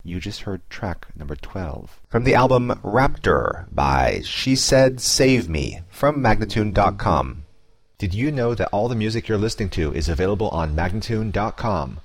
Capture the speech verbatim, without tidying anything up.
You just heard track number twelve. From the album Raptor by She Said Save Me from Magnatune dot com. Did you know that all the music you're listening to is available on Magnatune dot com?